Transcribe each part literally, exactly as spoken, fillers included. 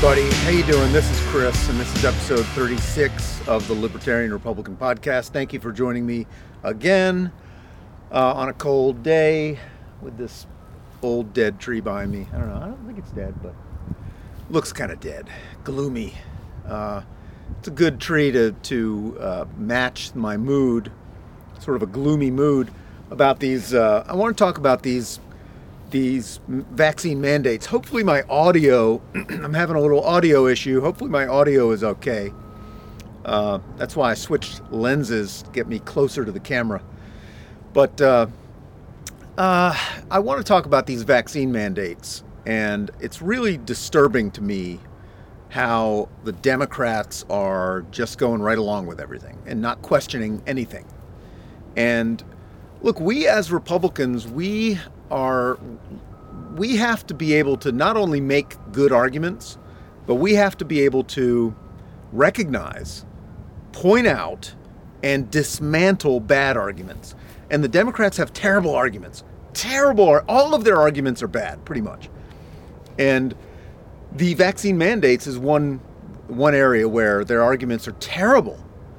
everybody. How you doing? This is Chris, and this is episode thirty-six of the Libertarian Republican Podcast. Thank you for joining me again uh, on a cold day with this old dead tree behind me. I don't know. I don't think it's dead, but it looks kind of dead, gloomy. Uh, it's a good tree to to uh, match my mood, sort of a gloomy mood about these. Uh, I want to talk about these. these vaccine mandates. Hopefully my audio, I'm having a little audio issue. Hopefully my audio is okay. Uh, that's why I switched lenses to get me closer to the camera. But uh, uh, I want to talk about these vaccine mandates. And it's really disturbing to me how the Democrats are just going right along with everything and not questioning anything. And look, we as Republicans, we are, we have to be able to not only make good arguments, but we have to be able to recognize, point out, and dismantle bad arguments. And the Democrats have terrible arguments. Terrible. All of their arguments are bad, pretty much. And the vaccine mandates is one one area where their arguments are terrible.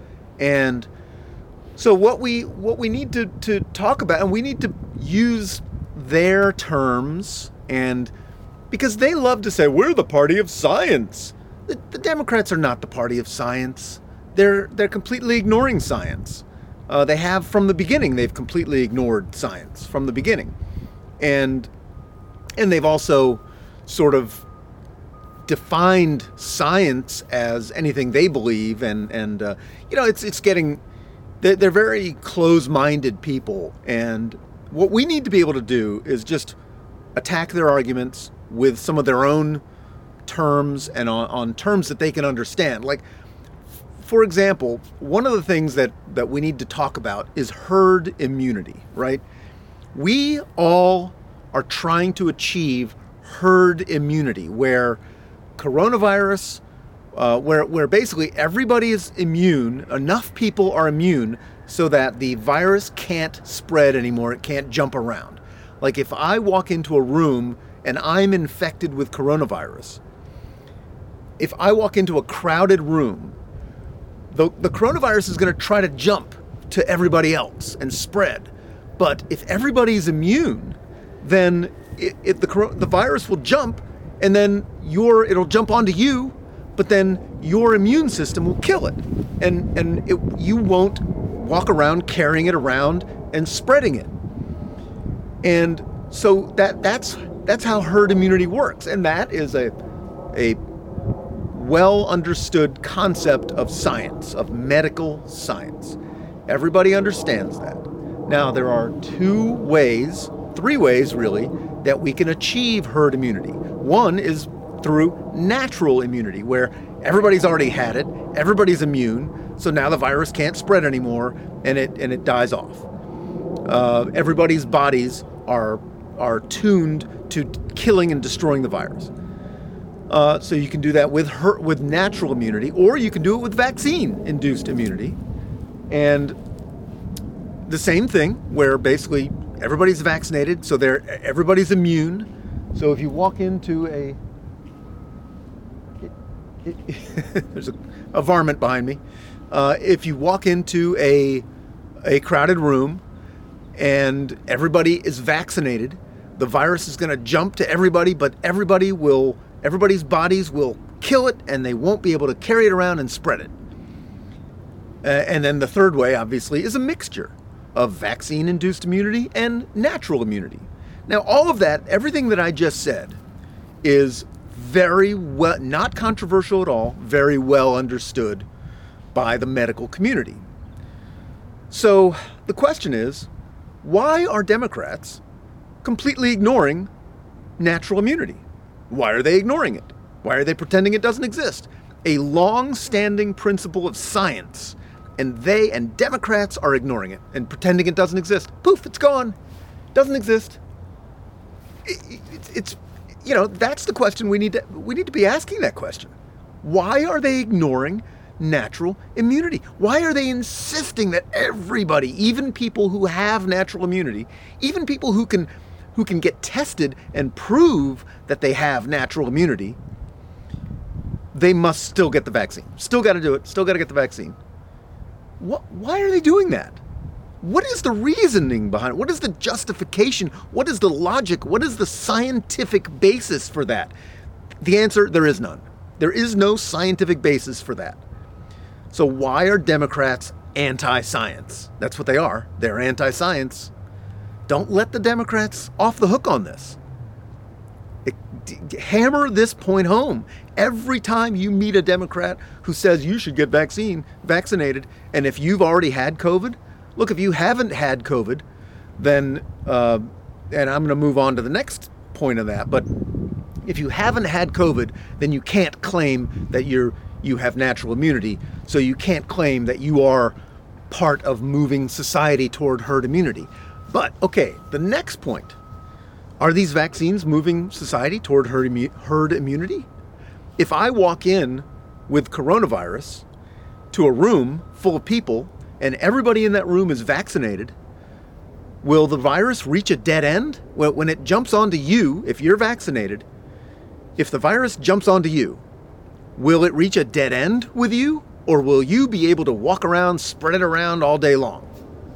And so what we what we need to, to talk about, and we need to use their terms, and because they love to say, we're the party of science. The, the Democrats are not the party of science. They're they're completely ignoring science. Uh, they have from the beginning. They've completely ignored science from the beginning. And and they've also sort of defined science as anything they believe, and, and uh, you know, it's it's getting... They're very close-minded people, and what we need to be able to do is just attack their arguments with some of their own terms and on, on terms that they can understand. Like, for example, one of the things that, that we need to talk about is herd immunity, right? We all are trying to achieve herd immunity, where coronavirus... Uh, where where basically everybody is immune, enough people are immune so that the virus can't spread anymore, it can't jump around. Like if I walk into a room and I'm infected with coronavirus, if I walk into a crowded room, the, the coronavirus is going to try to jump to everybody else and spread. But if everybody's immune, then it, it, the, the virus will jump, and then your it'll jump onto you, but then your immune system will kill it, and and it, you won't walk around carrying it around and spreading it. And so that that's that's how herd immunity works, and that is a a well understood concept of science, of medical science. Everybody understands that. Now there are two ways, three ways really, that we can achieve herd immunity. One is through natural immunity, where everybody's already had it, everybody's immune, so now the virus can't spread anymore, and it and it dies off. Uh, everybody's bodies are are tuned to killing and destroying the virus. Uh, so you can do that with her, with natural immunity, or you can do it with vaccine-induced immunity. And the same thing, where basically everybody's vaccinated, so they're everybody's immune. So if you walk into a There's a, a varmint behind me. Uh, if you walk into a a crowded room and everybody is vaccinated, the virus is going to jump to everybody, but everybody will, everybody's bodies will kill it, and they won't be able to carry it around and spread it. Uh, and then the third way, obviously, is a mixture of vaccine-induced immunity and natural immunity. Now, all of that, everything that I just said, is very well, not controversial at all, very well understood by the medical community. So the question is, why are Democrats completely ignoring natural immunity? Why are they ignoring it? Why are they pretending it doesn't exist? A long-standing principle of science, and they and Democrats are ignoring it and pretending it doesn't exist. Poof, it's gone. Doesn't exist. It, it, it's You know, that's the question we need to we need to be asking that question. Why are they ignoring natural immunity? Why are they insisting that everybody, even people who have natural immunity, even people who can who can get tested and prove that they have natural immunity, they must still get the vaccine. Still got to do it. Still got to get the vaccine. What? Why are they doing that? What is the reasoning behind it? What is the justification? What is the logic? What is the scientific basis for that? The answer, there is none. There is no scientific basis for that. So why are Democrats anti-science? That's what they are. They're anti-science. Don't let the Democrats off the hook on this. It, d- hammer this point home. Every time you meet a Democrat who says you should get vaccine, vaccinated, and if you've already had COVID, look, if you haven't had COVID, then, uh, and I'm going to move on to the next point of that, but if you haven't had COVID, then you can't claim that you're you have natural immunity, so you can't claim that you are part of moving society toward herd immunity. But, okay, the next point. Are these vaccines moving society toward herd, immu- herd immunity? If I walk in with coronavirus to a room full of people and everybody in that room is vaccinated, will the virus reach a dead end? Well, when it jumps onto you, if you're vaccinated, if the virus jumps onto you, will it reach a dead end with you? Or will you be able to walk around, spread it around all day long?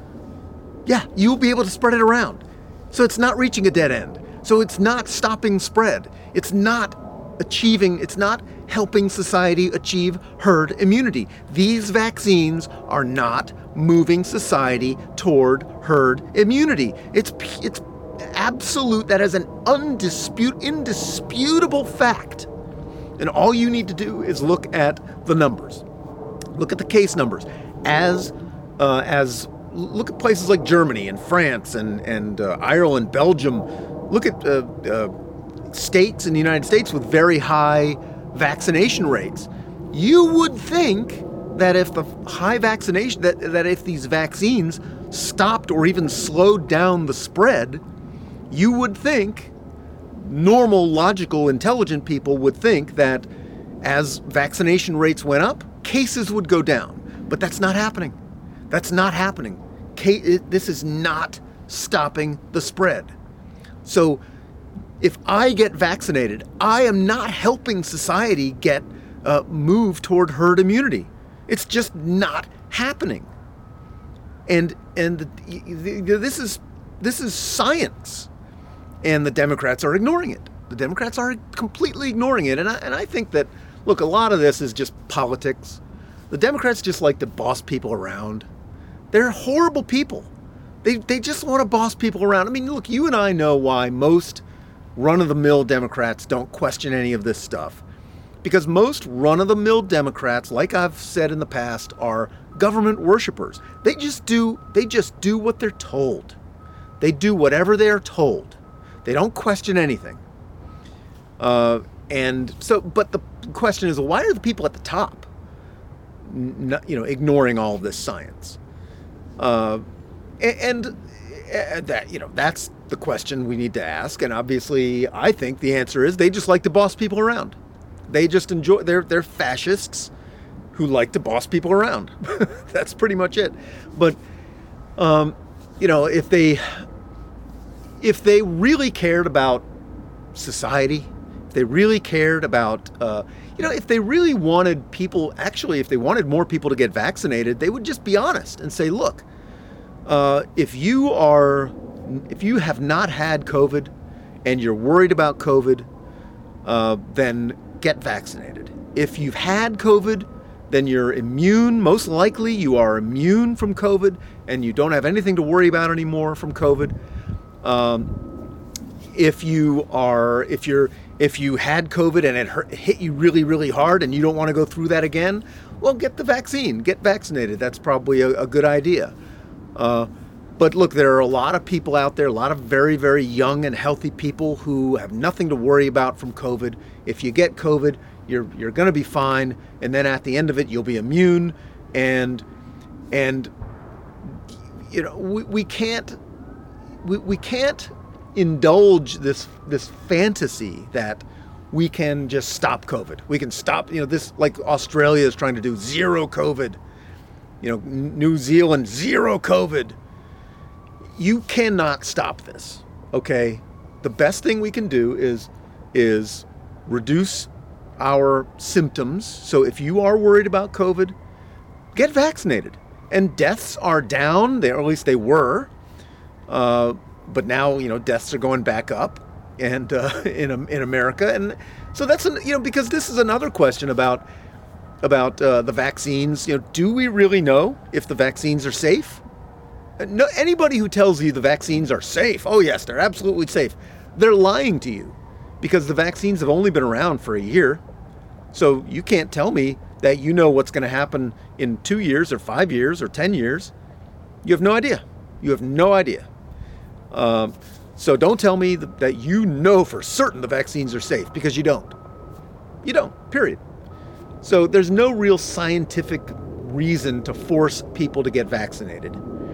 Yeah, you'll be able to spread it around. So it's not reaching a dead end. So it's not stopping spread. It's not achieving, it's not helping society achieve herd immunity. These vaccines are not moving society toward herd immunity. It's it's absolute, that is an undisputable, indisputable fact. And all you need to do is look at the numbers. Look at the case numbers. As uh, as look at places like Germany and France and, and uh, Ireland, Belgium. Look at uh, uh, states in the United States with very high vaccination rates. You would think that if the high vaccination, that, that if these vaccines stopped or even slowed down the spread, you would think, normal, logical, intelligent people would think that as vaccination rates went up, cases would go down. But that's not happening. That's not happening. This is not stopping the spread. So if I get vaccinated, I am not helping society get uh, move toward herd immunity. It's just not happening. And and the, the, this is this is science, and the Democrats are ignoring it. The Democrats are completely ignoring it, and I, and I think that, look, a lot of this is just politics. The Democrats just like to boss people around. They're horrible people. They they just want to boss people around. I mean, look, you and I know why most run-of-the-mill Democrats don't question any of this stuff. Because most run-of-the-mill Democrats, like I've said in the past, are government worshipers. They just do they just do what they're told. They do whatever they are told. They don't question anything. Uh, and so, but the question is, why are the people at the top, n- you know, ignoring all of this science? Uh, and, and that, you know, that's the question we need to ask. And obviously, I think the answer is they just like to boss people around. They just enjoy, they're, they're fascists who like to boss people around. That's pretty much it. But, um, you know, if they, if they really cared about society, if they really cared about, uh, you know, if they really wanted people, actually, if they wanted more people to get vaccinated, they would just be honest and say, look, uh, if you are, if you have not had COVID and you're worried about COVID, uh, then get vaccinated. If you've had COVID, then you're immune. Most likely you are immune from COVID and you don't have anything to worry about anymore from COVID. Um, if you are, if you're, if you had COVID and it hurt, hit you really, really hard and you don't want to go through that again, well, get the vaccine, get vaccinated. That's probably a, a good idea. Uh, but look, there are a lot of people out there, a lot of very, very young and healthy people who have nothing to worry about from COVID. If you get COVID, you're you're going to be fine, and then at the end of it, you'll be immune. And and you know, we, we can't we, we can't indulge this this fantasy that we can just stop COVID. We can stop, you know, this, like Australia is trying to do, zero COVID. You know, New Zealand, zero COVID. You cannot stop this, okay? The best thing we can do is is reduce our symptoms. So if you are worried about COVID, get vaccinated. And deaths are down, they, or at least they were. Uh, but now, you know, deaths are going back up and uh, in in America. And so that's, an, you know, because this is another question about about uh, the vaccines. You know, do we really know if the vaccines are safe? No, anybody who tells you the vaccines are safe, oh yes, they're absolutely safe, they're lying to you, because the vaccines have only been around for a year. So you can't tell me that you know what's going to happen in two years or five years or ten years. You have no idea. You have no idea. Um, so don't tell me that, that you know for certain the vaccines are safe, because you don't. You don't, period. So there's no real scientific reason to force people to get vaccinated.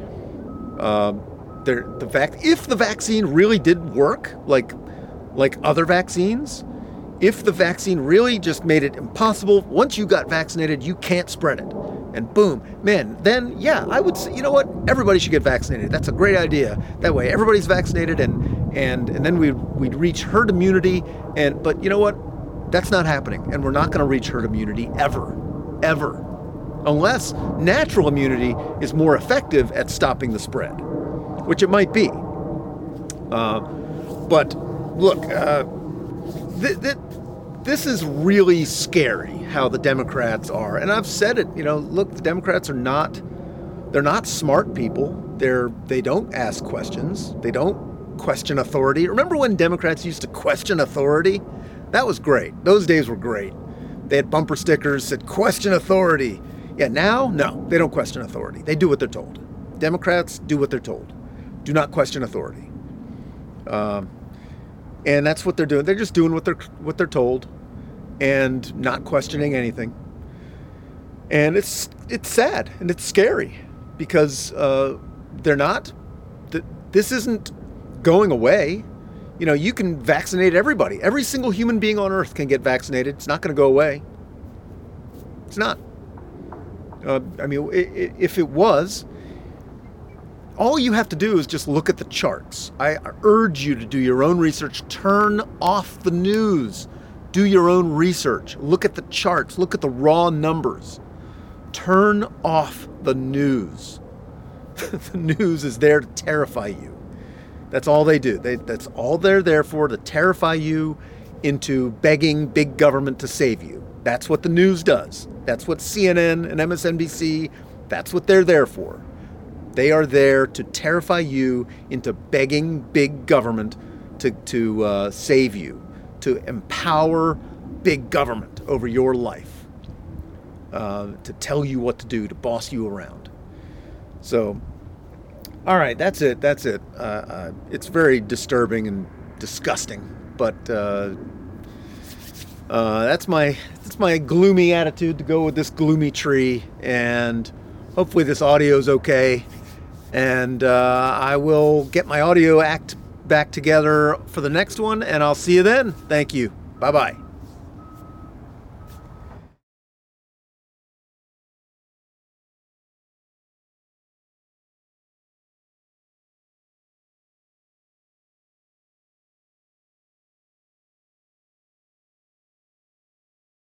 Um, there, the vac- if the vaccine really did work, like like other vaccines, if the vaccine really just made it impossible, once you got vaccinated, you can't spread it, and boom, man, then yeah, I would say, you know what, everybody should get vaccinated. That's a great idea. That way, everybody's vaccinated, and and and then we'd we'd reach herd immunity. And but you know what, that's not happening, and we're not going to reach herd immunity ever, ever. Unless natural immunity is more effective at stopping the spread, which it might be. Uh, but look, uh, th- th- this is really scary how the Democrats are. And I've said it, you know, look, the Democrats are not, they're not smart people. They're, they don't ask questions. They don't question authority. Remember when Democrats used to question authority? That was great. Those days were great. They had bumper stickers that said, question authority. Yeah, now, no, they don't question authority. They do what they're told. Democrats do what they're told. Do not question authority. Um, and that's what they're doing. They're just doing what they're what they're told, and not questioning anything. And it's it's sad and it's scary, because uh, they're not. Th- this isn't going away. You know, you can vaccinate everybody. Every single human being on Earth can get vaccinated. It's not going to go away. It's not. Uh, I mean, if it was, all you have to do is just look at the charts. I urge you to do your own research. Turn off the news. Do your own research. Look at the charts. Look at the raw numbers. Turn off the news. The news is there to terrify you. That's all they do. They, that's all they're there for, to terrify you into begging big government to save you. That's what the news does. That's what C N N and M S N B C, that's what they're there for. They are there to terrify you into begging big government to, to uh, save you, to empower big government over your life, uh, to tell you what to do, to boss you around. So, all right, that's it. That's it. Uh, uh, it's very disturbing and disgusting, but uh, uh, that's my that's my gloomy attitude to go with this gloomy tree. And hopefully this audio is okay. And uh, I will get my audio act back together for the next one, and I'll see you then. Thank you. Bye-bye.